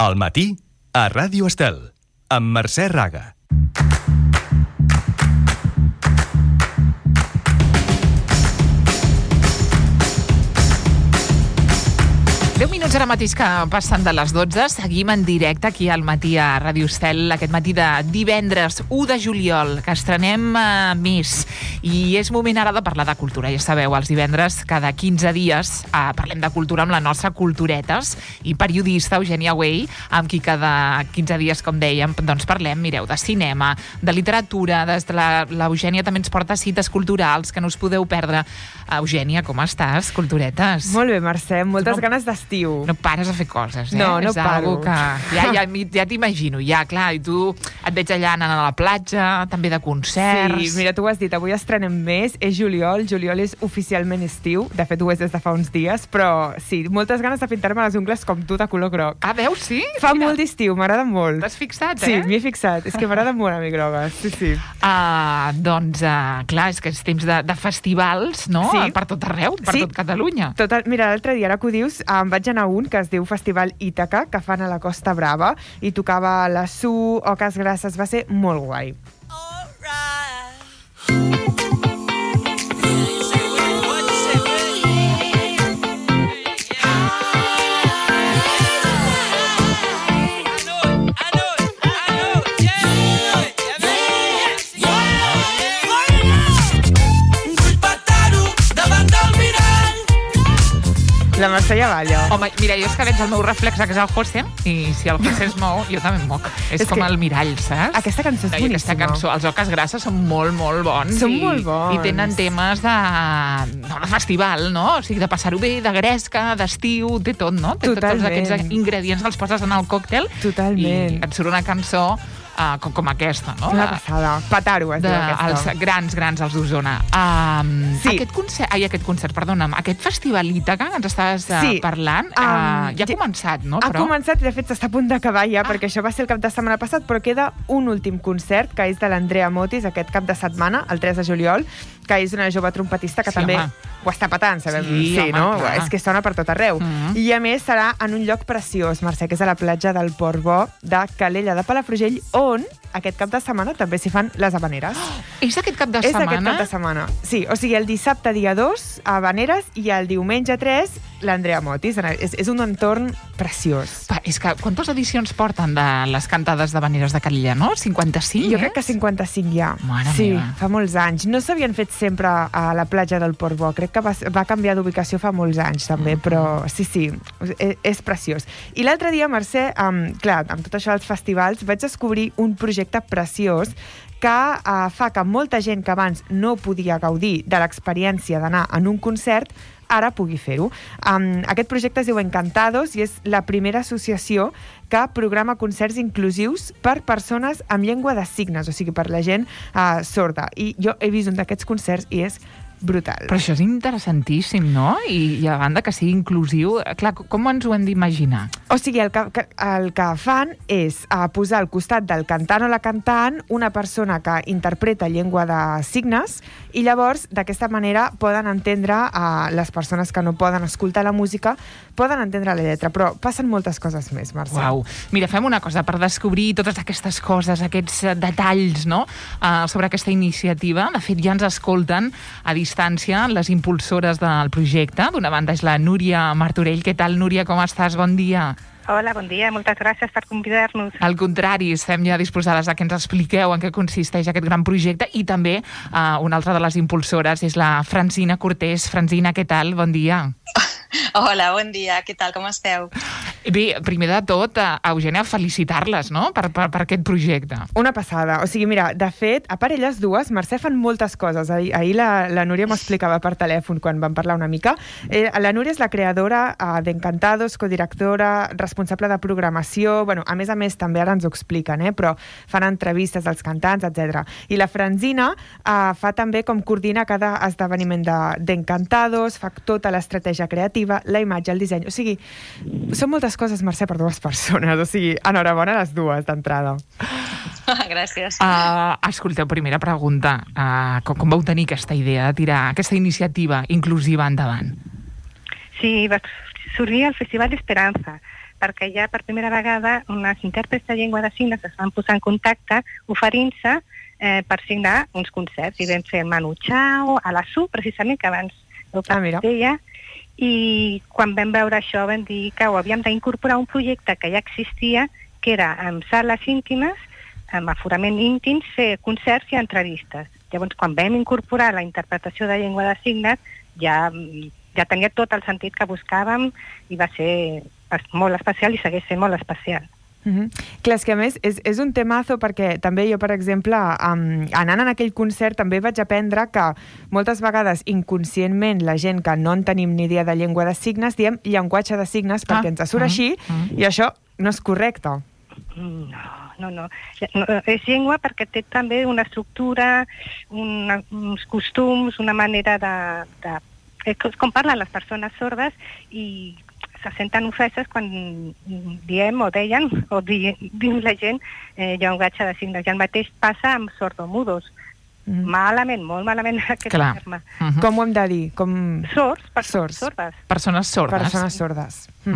Al matí, a Ràdio Estel, amb Mercè Raga. Minuts ara mateix que passen de les 12. Seguim en directe aquí al matí a Ràdio Estel, aquest matí de divendres 1 de juliol, que estrenem més. I és moment ara de parlar de cultura. Ja sabeu, els divendres, cada 15 dies, parlem de cultura amb la nostra Culturetes i periodista Eugènia Güell, amb qui cada 15 dies, com dèiem, doncs parlem, mireu, de cinema, de literatura. L'Eugènia també ens porta cites culturals que no us podeu perdre. Eugènia, com estàs, Culturetes? Molt bé, Mercè, moltes ganes d'estiu. No pares a fer coses, eh? No és paro. Que ja t'imagino, clar, i tu et veig allà anant a la platja, també de concerts. Sí, mira, tu ho has dit, avui estrenem més, és juliol és oficialment estiu, de fet ho és des de fa uns dies, però sí, moltes ganes de pintar-me les ungles com tu, de color groc. Ah, veus, sí? Fa molt d'estiu, m'agrada molt. T'has fixat, Sí, m'hi he fixat, és que m'agrada molt a mi grogues, sí. Doncs, clar, és que és temps de festivals, no? Sí. Per tot arreu, per tot Catalunya. Mira, l'altre dia, ara que ho dius, vaig anar a un que es diu Festival Ítaca, que fan a la Costa Brava, i tocava la Su, Oques Grasses, va ser molt guai. La Mercè ja balla. Home, mira, jo és que veig el meu reflex, que és el José, i si el José es mou, jo també em moc. És com el mirall, saps? Aquesta cançó és boníssima. Aquesta cançó, els Oques Grasses són molt, molt bons. Són molt bons. I tenen temes de festival, no? O sigui, de passar-ho bé, de gresca, d'estiu, té tot, no? Totalment. Tots aquests ingredients els poses en el còctel. Totalment. I et surt una cançó com aquesta, no? Una passada. Petaro, es diu aquesta. Els grans, els d'Osona. Sí. Aquest concert, perdona'm, aquest festival Ítaca que ens estaves parlant, ja ha començat, no? Ha començat i de fet s'està a punt d'acabar ja, perquè això va ser el cap de setmana passat, però queda un últim concert, que és de l'Andrea Motis, aquest cap de setmana, el 3 de juliol, que és una jove trompetista que també ho està patant, sabem? Sí, home, no? clar. És que sona per tot arreu. I a més serà en un lloc preciós, Mercè, que és a la platja del Port Bo de Calella de Palafrugell, on aquest cap de setmana també s'hi fan les Havaneres. És aquest cap de setmana? És aquest cap de setmana. Sí, o sigui, el dissabte dia 2, Havaneres, i el diumenge 3, l'Andrea Motis. És un entorn preciós. És que quantes edicions porten de les cantades d'Havaneres de Calella, no? 55, Jo crec que 55 ja. Mare sí, meva. Fa molts anys. No s'havien fet sempre a la platja del Port Bo. Crec que va canviar d'ubicació fa molts anys, també, però sí, és preciós. I l'altre dia, Mercè, clar, amb tot això dels festivals, vaig descobrir un projecte preciós que fa que molta gent que abans no podia gaudir de l'experiència d'anar en un concert ara pugui fer-ho. Aquest projecte es diu Encantados i és la primera associació que programa concerts inclusius per persones amb llengua de signes, o sigui, per la gent sorda. I jo he vist un d'aquests concerts i és brutal. Però això és interessantíssim, no? I a banda que sigui inclusiu, clar, com ens ho hem d'imaginar? O sigui, el que fan és posar al costat del cantant o la cantant una persona que interpreta llengua de signes i llavors, d'aquesta manera, poden entendre les persones que no poden escoltar la música, poden entendre la lletra, però passen moltes coses més, Mercè. Uau. Mira, fem una cosa per descobrir totes aquestes coses, aquests detalls, no?, sobre aquesta iniciativa. De fet, ja ens escolten a distància les impulsores del projecte. D'una banda és la Núria Martorell. Què tal, Núria? Com estàs? Bon dia. Hola, bon dia. Moltes gràcies per convidar-nos. Al contrari, estem ja disposades a que ens expliqueu en què consisteix aquest gran projecte i també una altra de les impulsores és la Francina Cortés. Francina, què tal? Bon dia. Hola, bon dia. Què tal? Com esteu? Bé, primer de tot, Eugènia, felicitar-les, no?, per aquest projecte. Una passada. O sigui, mira, de fet, a part elles dues, Mercè, fan moltes coses. Ahir la Núria m'ho explicava per telèfon quan vam parlar una mica. La Núria és la creadora d'Encantados, codirectora, responsable de programació, bueno, a més, també ara ens ho expliquen, però fan entrevistes als cantants, etc. I la Francina fa també com coordina cada esdeveniment d'Encantados, fa tota l'estratègia creativa, la imatge, el disseny. O sigui, són moltes coses, Mercè, per dues persones. O sigui, enhorabona a les dues, d'entrada. Gràcies. Escolteu, primera pregunta. Com vau tenir aquesta idea de tirar aquesta iniciativa inclusiva endavant? Sí, va sorgir el Festival Esperança, perquè ja per primera vegada unes intèrprets de llengua de signes es van posar en contacte oferint-se per signar uns concerts. I vam fer el Manu Chao, a la SU, precisament, que abans ho deia, i quan vam veure això vam dir que ho havíem d'incorporar un projecte que ja existia, que era amb sales íntimes, amb aforament íntim, fer concerts i entrevistes. Llavors, quan vam incorporar la interpretació de llengua de signes, ja tenia tot el sentit que buscàvem i va ser molt especial i segueix sent molt especial. Clar, és que a més és un temazo perquè també jo, per exemple, anant en aquell concert també vaig aprendre que moltes vegades inconscientment la gent que no en tenim ni idea de llengua de signes diem llenguatge de signes perquè ens surt així i això no és correcte. No. És llengua perquè té també una estructura, uns costums, una manera de... com parlen les persones sordes i se senten ofeses quan diem o deien o diu la gent llenguatge de signes. I el mateix passa amb sordomudos. Malament, molt malament aquest terme. Com ho hem de dir? Sords, persones sordes. Persones sordes. Persones sordes.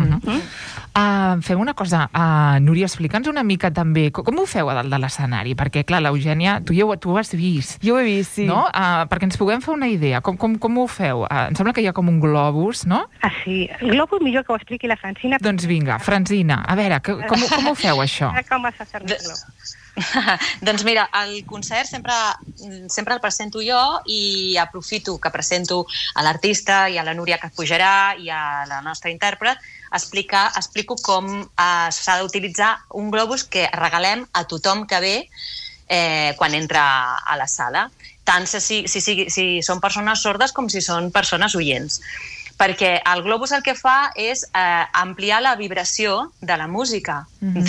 Fem una cosa, Núria, explica'ns una mica també, com ho feu a dalt de l'escenari? Perquè, clar, l'Eugènia, tu ho has vist. Jo ho he vist, sí. No? Perquè ens puguem fer una idea. Com ho feu? Em sembla que hi ha com un globus, no? Sí. El globus millor que ho expliqui la Francina. Doncs vinga, Francina, a veure, com ho feu, això? Com es fa servir el globus? Doncs mira, el concert sempre el presento jo i aprofito que presento a l'artista i a la Núria que pujarà i a la nostra intèrpret, explico com s'ha d'utilitzar un globus que regalem a tothom que ve quan entra a la sala, tant si són persones sordes com si són persones oients. Perquè el globus el que fa és ampliar la vibració de la música.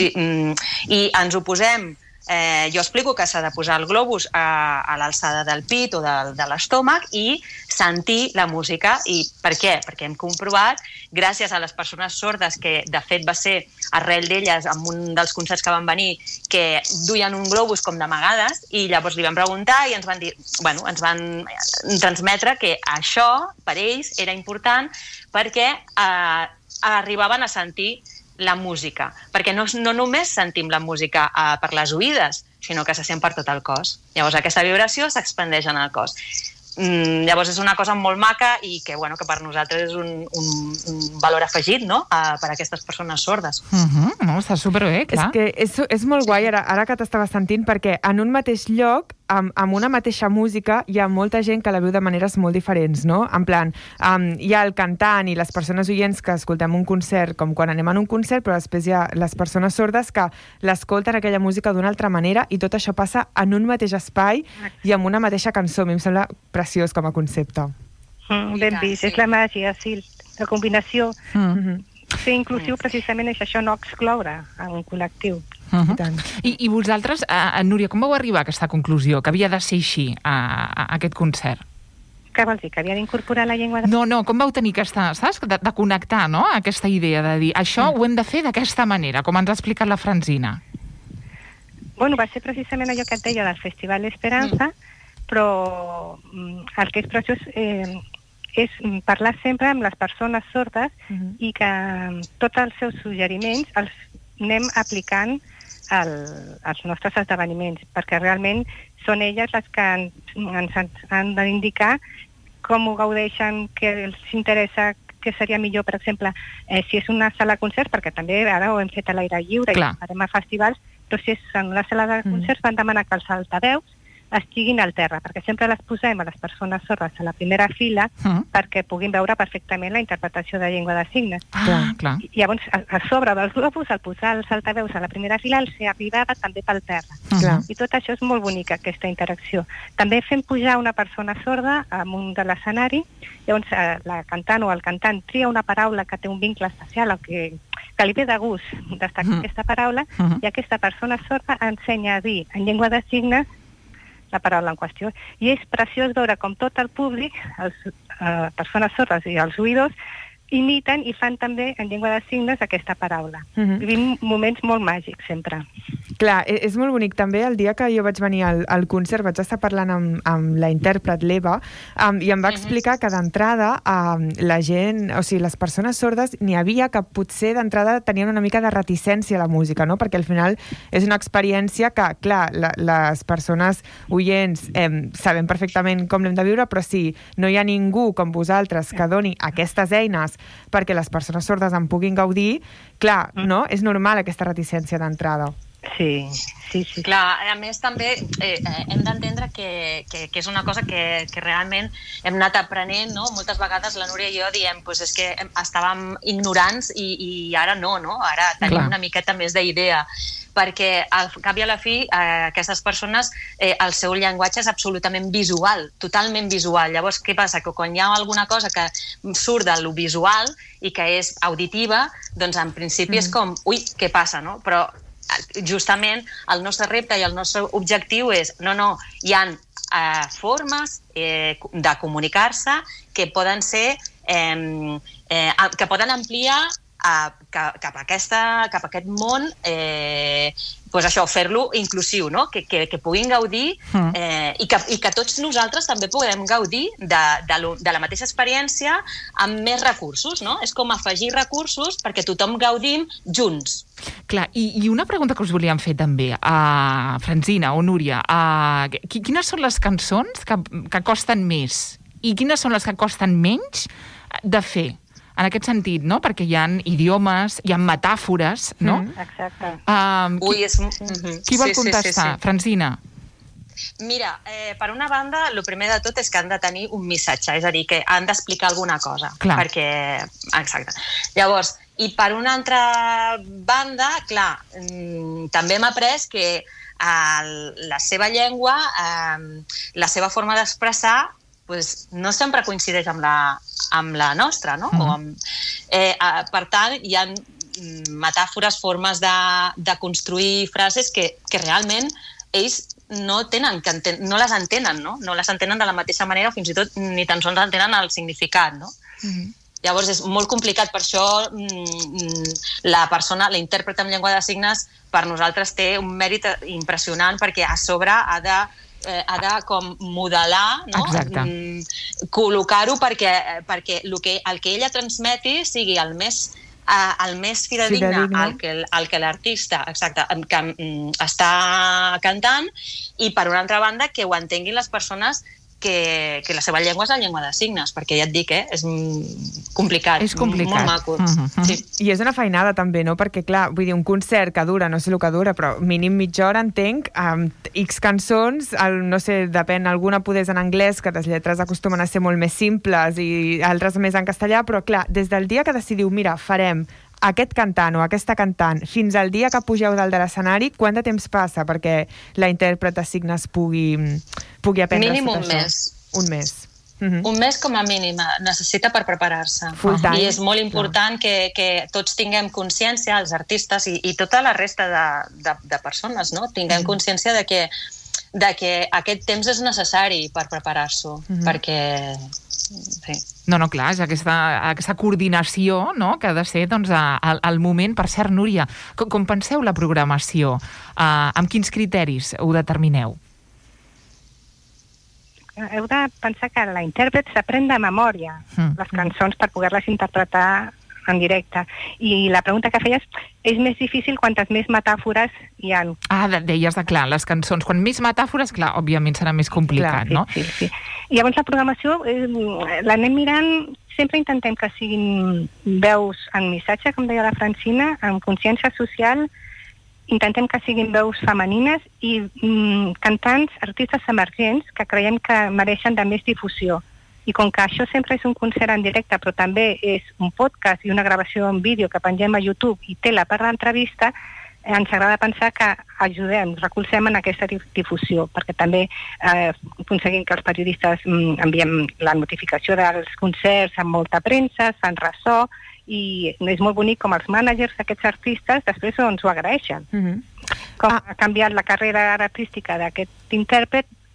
I ens ho posem. Jo explico que s'ha de posar el globus a l'alçada del pit o de l'estómac i sentir la música. I per què? Perquè hem comprovat, gràcies a les persones sordes, que de fet va ser arrel d'elles en un dels concerts que van venir, que duien un globus com d'amagades, i llavors li vam preguntar i ens van dir, ens van transmetre que això per ells era important perquè arribaven a sentir la música, perquè no només sentim la música per les oïdes, sinó que se sent per tot el cos. Llavors aquesta vibració s'expandeix en el cos. Llavors és una cosa molt maca i que per nosaltres és un valor afegit, no?, per a aquestes persones sordes. No, està superbé, clar. És que és molt guai ara que t'estava sentint, perquè en un mateix lloc, amb una mateixa música, hi ha molta gent que la viu de maneres molt diferents, no? En plan, hi ha el cantant i les persones oients que escoltem un concert com quan anem en un concert, però després hi ha les persones sordes que l'escolten aquella música d'una altra manera i tot això passa en un mateix espai i amb una mateixa cançó. A mi em sembla preciós com a concepte. Ben vist, és la màgia, sí, la combinació. Ser inclusiu precisament és això, no excloure a un col·lectiu. I vosaltres, Núria, com vau arribar a aquesta conclusió, que havia de ser així, a aquest concert? Què vols dir, que havia d'incorporar la llengua de... No, com vau tenir aquesta, saps, de connectar, no?, aquesta idea de dir, això ho hem de fer d'aquesta manera, com ens ha explicat la Francina. Va ser precisament allò que et deia del Festival Esperança, però el que és preciós és parlar sempre amb les persones sordes i que tots els seus suggeriments els anem aplicant als nostres esdeveniments, perquè realment són elles les que ens han d'indicar com ho gaudeixen, què els interessa, què seria millor, per exemple, si és una sala de concerts, perquè també ara ho hem fet a l'aire lliure i farem a festivals, però si és en una sala de concerts van demanar que els altaveus estiguin al terra, perquè sempre les posem a les persones sordes a la primera fila perquè puguin veure perfectament la interpretació de llengua de signes. Clar. I llavors, a sobre dels globus, al posar els altaveus a la primera fila, els arribava també pel terra. I tot això és molt bonic, aquesta interacció. També fem pujar una persona sorda amunt de l'escenari, llavors la cantant o el cantant tria una paraula que té un vincle especial o que li ve de gust destacar aquesta paraula, i aquesta persona sorda ensenya a dir en llengua de signes la paraula en qüestió. I és preciós veure com tot el públic, les persones sordes i els oïdors, imiten i fan també en llengua de signes aquesta paraula. Vivim moments molt màgics, sempre. Clar, és molt bonic. També el dia que jo vaig venir al concert vaig estar parlant amb la intèrpret, l'Eva, i em va explicar que d'entrada la gent, o sigui, les persones sordes, n'hi havia que potser d'entrada tenien una mica de reticència a la música, no? Perquè al final és una experiència que, clar, les persones oients sabem perfectament com l'hem de viure, però si no hi ha ningú com vosaltres que doni aquestes eines perquè les persones sordes en puguin gaudir, clar, no? És normal aquesta reticència d'entrada. Sí. Clar, a més també hem d'entendre que és una cosa que realment hem anat aprenent, no? Moltes vegades la Núria i jo diem és que estàvem ignorants i ara no? Ara tenim una miqueta més d'idea, perquè al cap i a la fi aquestes persones, el seu llenguatge és absolutament visual, totalment visual. Llavors, què passa? Que quan hi ha alguna cosa que surt de lo visual i que és auditiva, doncs en principi és com, ui, què passa, no? Però justament el nostre repte i el nostre objectiu és, hi ha formes de comunicar-se que poden ser, que poden ampliar cap a aquest món, fer-lo inclusiu, no? Que puguin gaudir i que tots nosaltres també puguem gaudir de la mateixa experiència amb més recursos, no? És com afegir recursos perquè tothom gaudim junts. Clar, i una pregunta que us volíem fer també, Francina o Núria, quines són les cançons que costen més i quines són les que costen menys de fer? En aquest sentit, no? Perquè hi ha idiomes, hi ha metàfores, no? Exacte. Qui vol contestar? Francina. Mira, per una banda, el primer de tot és que han de tenir un missatge, és a dir, que han d'explicar alguna cosa. Clar. Exacte. Llavors, i per una altra banda, clar, també hem après que la seva llengua, la seva forma d'expressar, no sempre coincideix amb la nostra, no? Per tant, hi ha metàfores, formes de construir frases que realment ells no les entenen, no? No les entenen de la mateixa manera o fins i tot ni tan sols entenen el significat, no? Llavors és molt complicat, per això la intèrpret en llengua de signes per nosaltres té un mèrit impressionant perquè a sobre ha de com modelar, no? Col·locar-ho perquè el que ella transmeti sigui el més fidedigne al que l'artista està cantant, i per una altra banda que ho entenguin les persones que la seva llengua és la llengua de signes, perquè ja et dic, és complicat. És complicat. Molt maco. Sí. I és una feinada també, no? Perquè, clar, vull dir, un concert que dura, no sé el que dura, però mínim mitja hora, entenc, amb X cançons, no sé, depèn, alguna poder en anglès, que les lletres acostumen a ser molt més simples i altres més en castellà, però, clar, des del dia que decidiu, mira, farem aquest cantant o aquesta cantant, fins al dia que pugeu dalt de l'escenari, quant de temps passa perquè la intèrpret de signes pugui aprendre mínim tot això? Un mes. Un mes com a mínim necessita per preparar-se. I és molt important que tots tinguem consciència, els artistes i tota la resta de persones, no? Tinguem consciència de que aquest temps és necessari per preparar-s'ho, perquè... Sí. No, clar, és aquesta coordinació, no?, que ha de ser al moment. Per cert, Núria, com penseu la programació? Amb quins criteris ho determineu? Heu de pensar que la intèrpret s'aprèn de memòria les cançons per poder-les interpretar en directe. I la pregunta que feies, és més difícil quantes més metàfores hi ha. Deies clar, les cançons. Quan més metàfores, clar, òbviament serà més complicat, no? Sí. I llavors la programació l'anem mirant, sempre intentem que siguin veus en missatge, com deia la Francina, amb consciència social, intentem que siguin veus femenines i cantants, artistes emergents que creiem que mereixen de més difusió. I com que això sempre és un concert en directe, però també és un podcast i una gravació en vídeo que pengem a YouTube i té la part d'entrevista, ens agrada pensar que ajudem, recolzem en aquesta difusió, perquè també aconseguim que els periodistes enviem la notificació dels concerts amb molta premsa, fan ressò, i és molt bonic com els mànagers d'aquests artistes després ho agraeixen. Com ha canviat la carrera artística d'aquest intèrpret,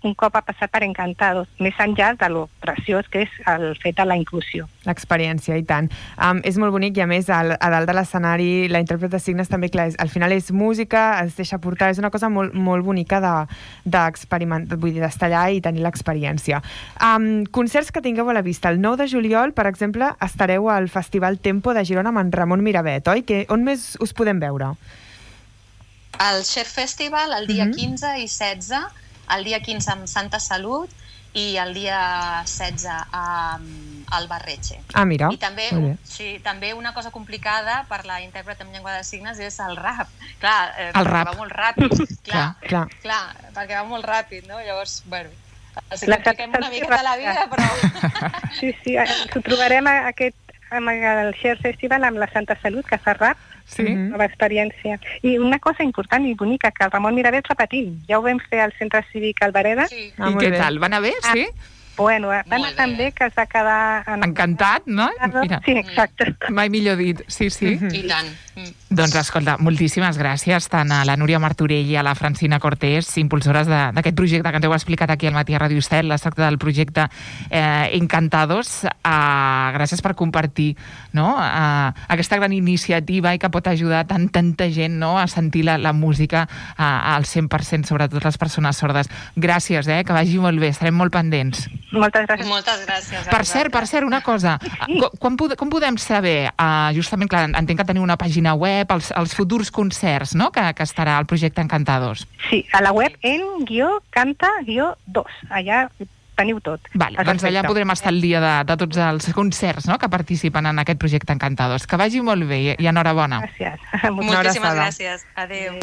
un cop ha passat per Encantados, més enllà de lo preciós que és el fet de la inclusió. L'experiència, i tant. És molt bonic i, a més, a dalt de l'escenari, la intèrpret de signes també, clar, al final és música, es deixa portar, és una cosa molt, molt bonica d'experimentar, vull dir, d'estar allà i tenir l'experiència. Concerts que tingueu a la vista. El 9 de juliol, per exemple, estareu al Festival Tempo de Girona amb en Ramon Miravet, oi? On més us podem veure? El Share Festival el dia 15 i 16, el dia 15 amb Santa Salut i el dia 16 al Barretxe. Mira. I també, també una cosa complicada per la intèrpret en llengua de signes és el rap. Clar, el rap. Va molt ràpid. Clar, perquè va molt ràpid, no? Llavors, bueno, els compliquem una mica de la vida, però... Sí, ens ho trobarem amb el Share Festival amb la Santa Salut, que fa rap, nova experiència. I una cosa important i bonica, que el Ramon Miravet repetim. Ja ho vam fer al Centre Cívic Albareda. Sí. I què tal? Va anar bé, sí? Bueno, va anar tan bé que es va quedar... Encantat, no? Mira. Sí, exacte. Mai millor dit, sí. I tant. Doncs, escolta, moltíssimes gràcies tant a la Núria Martorell i a la Francina Cortés, impulsores d'aquest projecte que ens heu explicat aquí al Matí a Ràdio Estel. Es tracta del projecte Encantados. Gràcies per compartir, no?, aquesta gran iniciativa i que pot ajudar tanta gent, no?, a sentir la música al 100%, sobretot les persones sordes. Gràcies, que vagi molt bé, estarem molt pendents. Moltes gràcies. Moltes gràcies. Per cert, una cosa. Com podem saber, justament, clar, entenc que teniu una pàgina web, els futurs concerts, no?, que estarà al projecte Encantados. Sí, a la web en-canta-2. Allà teniu tot. Vale, doncs allà podrem estar al dia de tots els concerts, no?, que participen en aquest projecte Encantados. Que vagi molt bé i enhorabona. Gràcies. Moltíssimes gràcies. Adéu.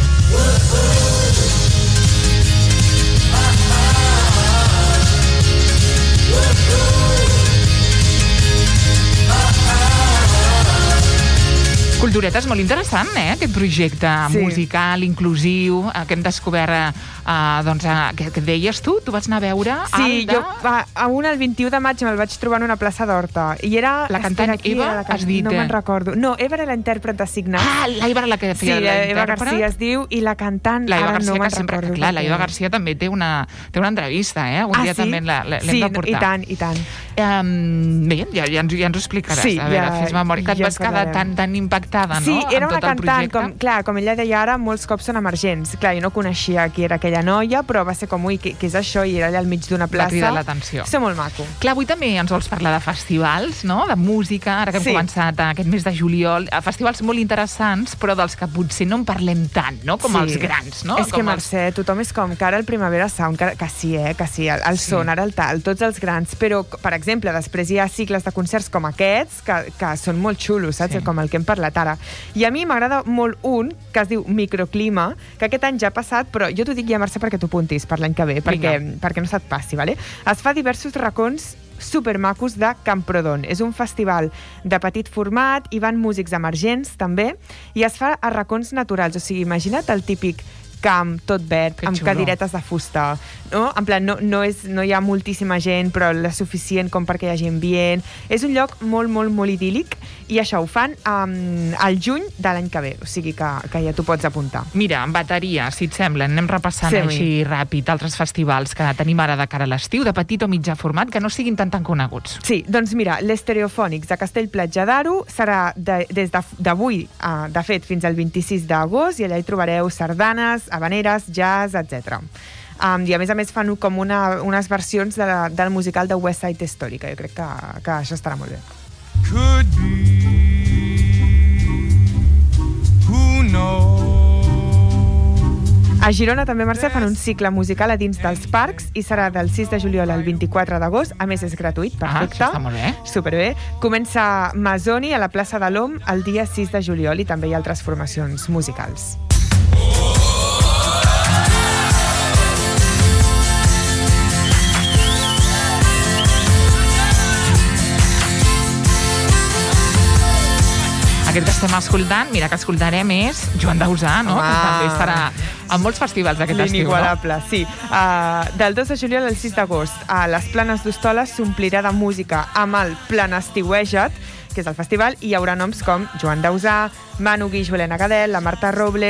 Cultureta, és molt interessant, aquest projecte musical, inclusiu, que hem descobert, que deies tu vas anar a veure... Sí, jo el 21 de maig me'l vaig trobar en una plaça d'Horta, i era... La cantant Eva, has dit... No me'n recordo. No, Eva era la intèrpret de signes. La Eva era la que feia la intèrpret. Sí, Eva Garcia es diu, i la cantant ara no me'n recordo. Clar, la Eva Garcia també té una entrevista, un dia també l'hem de portar. Sí, i tant. Bé, ja ens ho explicaràs. A veure, fes memòria, que et vas quedar tan impactada, no? Sí, era una cantant, com ella deia ara, molts cops són emergents. Clar, jo no coneixia qui era aquella noia, però va ser com, ui, què és això? I era allà al mig d'una plaça. Va cridar l'atenció. És molt maco. Clar, avui també ens vols parlar de festivals, no?, de música, ara que hem començat aquest mes de juliol. Festivals molt interessants, però dels que potser no en parlem tant, no?, com els grans, no? És que, Mercè, tothom és com que ara el Primavera Sound, que sí, el Sonar, el Tal, tots els grans, però, per exemple, després hi ha cicles de concerts com aquests, que són molt xulos, saps? Com el que hem parlat ara. I a mi m'agrada molt un que es diu Microclima, que aquest any ja ha passat, però jo t'ho dic ja, Mercè, perquè t'ho apuntis per l'any que ve, perquè no se't passi, vale? Es fa diversos racons supermacos de Camprodon. És un festival de petit format, hi van músics emergents també, i es fa a racons naturals, o sigui, imagina't el típic camp, tot verd, amb cadiretes de fusta, no? En plan, no hi ha moltíssima gent, però la suficient com perquè hi hagi ambient. És un lloc molt, molt, molt idíl·lic, i això ho fan al juny de l'any que ve, o sigui que ja t'ho pots apuntar. Mira, en bateria, si et sembla, anem repassant així ràpid altres festivals que tenim ara de cara a l'estiu, de petit o mitjà format, que no siguin tan coneguts. Sí, doncs mira, l'Estereofònics de Castell-Platja d'Aro serà des d'avui, de fet, fins al 26 d'agost, i allà hi trobareu sardanes, habaneres, jazz, etc. I a més fan com unes versions del musical de West Side Story, que jo crec que això estarà molt bé. Could be, who knows? A Girona també, Mercè, fan un cicle musical a dins dels parcs i serà del 6 de juliol al 24 d'agost. A més, és gratuït, perfecte. Això està molt bé. Superbé. Comença Masoni a la plaça de l'Om el dia 6 de juliol, i també hi ha altres formacions musicals. Aquest que estem escoltant, mira, que escoltarem és Joan Dausà, no? Que també estarà en molts festivals d'aquest estiu, no? L'inigualable, sí. Del 2 de juliol al 6 d'agost, a les Planes d'Hostoles s'omplirà de música amb el Planestiueja't, que és el festival, i hi haurà noms com Joan Dausà, Manu Guix, Helena Gadel, la Marta Robles,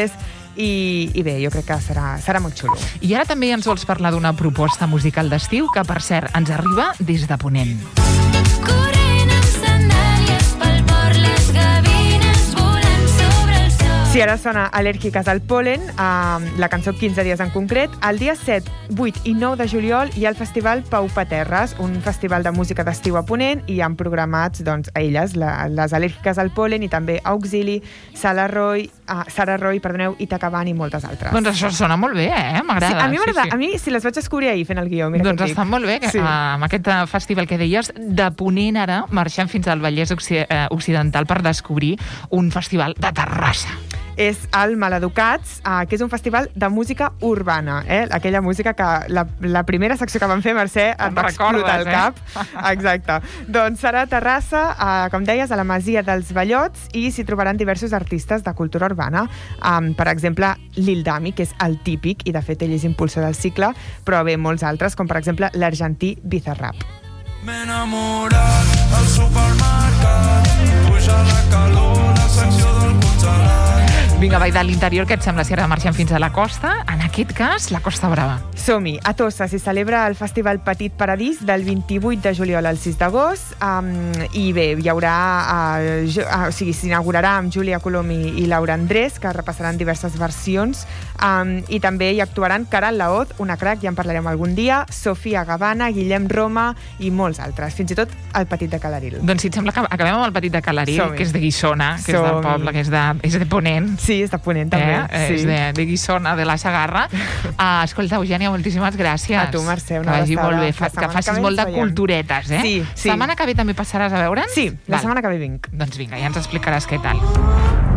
i bé, jo crec que serà molt xulo. I ara també ens vols parlar d'una proposta musical d'estiu que, per cert, ens arriba des de Ponent. Corrent amb sandàlies pel port, les gavines volant sobre el sol. Si ara sona Al·lèrgiques al pol·len, la cançó 15 dies en concret, el dia 7, 8 i 9 de juliol hi ha el Festival Pau Paterres, un festival de música d'estiu a Ponent, i han programats doncs, a elles, les Al·lèrgiques al pol·len, i també Auxili, Sara Roy, Itacabant i moltes altres. Doncs això sona molt bé, m'agrada. Sí, a mi m'agrada. A mi, si les vaig descobrir ahir fent el guió, mira doncs està molt bé, amb aquest festival que deies, de Ponent ara marxem fins al Vallès Occidental per descobrir un festival de Terrassa. És el Maleducats, que és un festival de música urbana, aquella música que la primera secció que vam fer, Mercè, et va explotar el cap. Exacte. Doncs serà a Terrassa, com deies, a la Masia dels Ballots, i s'hi trobaran diversos artistes de cultura urbana. Per exemple, Lil Dami, que és el típic, i de fet ell és impulsor del cicle, però bé, molts altres, com per exemple l'argentí Bizarrap. M'he enamorat al supermercat, puja la calor, la secció del congelat. Vinga, Vall de l'Interior, què et sembla si ara marxem fins a la costa? En aquest cas, la Costa Brava. Som-hi. A Tossa s'hi celebra el Festival Petit Paradís del 28 de juliol al 6 d'agost, i bé, hi haurà s'inaugurarà amb Júlia Colom i Laura Andrés, que repassaran diverses versions, i també hi actuaran Caral Laoz, una crack, ja en parlarem algun dia, Sofia Gavana, Guillem Roma i molts altres, fins i tot el Petit de Calaril. Doncs si et sembla que acabem amb el Petit de Calaril, que és de Guissona, que és del poble, que és de Ponent. Sí, és de Ponent, també. És de Guissona, de la Segarra. Escolta, Eugènia, moltíssimes gràcies. A tu, Mercè, una abraçada. Que vagi molt bé, que facis molt de veiem. culturetes, Sí. Setmana que ve també passaràs a veure'ns? Sí, la setmana que ve vinc. Doncs vinga, ja ens explicaràs què tal.